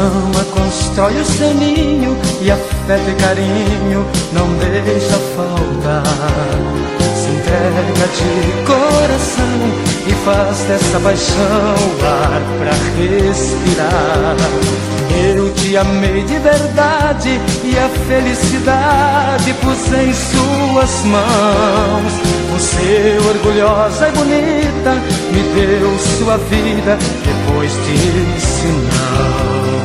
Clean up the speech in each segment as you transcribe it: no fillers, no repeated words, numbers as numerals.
ama, constrói o seu ninho, e afeto e carinho não deixa faltar. Se entrega de coração e faz dessa paixão ar pra respirar. Eu te amei de verdade e a felicidade pus em suas mãos. Você, orgulhosa e bonita, me deu sua vida, depois disse não.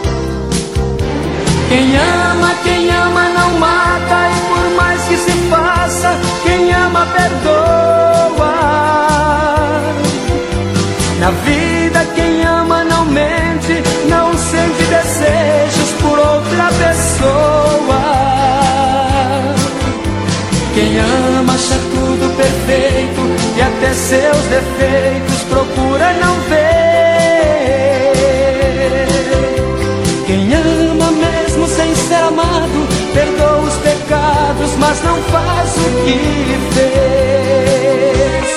Quem ama não mata, e por mais que se faça, quem ama perdoa. Na vida quem ama não mente, não sente desejos por outra pessoa. Quem ama acha tudo perfeito e até seus defeitos procura não ver. Quem ama mesmo sem ser amado, perdoa os pecados, mas não faz o que fez.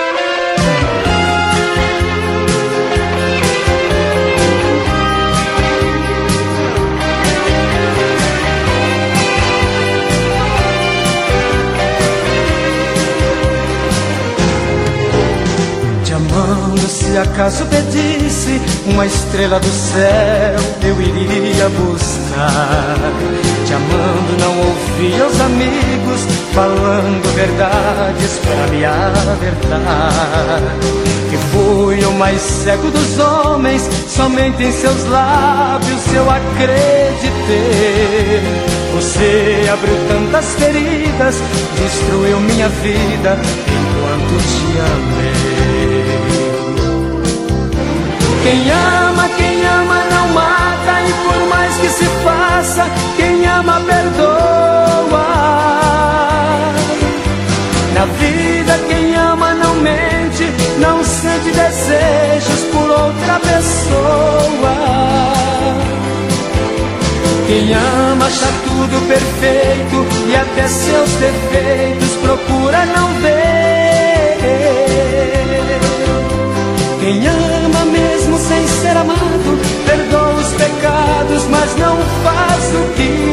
Se acaso pedisse uma estrela do céu, eu iria buscar. Te amando não ouvia os amigos falando verdades pra me alertar. Que fui o mais cego dos homens, somente em seus lábios eu acreditei. Você abriu tantas feridas, destruiu minha vida enquanto te amei. Quem ama não mata, e por mais que se faça, quem ama perdoa. Na vida quem ama não mente, não sente desejos por outra pessoa. Quem ama acha tudo perfeito e até seus defeitos procura não ver. Quem ama mesmo sem ser amado, perdoa os pecados, mas não faz o que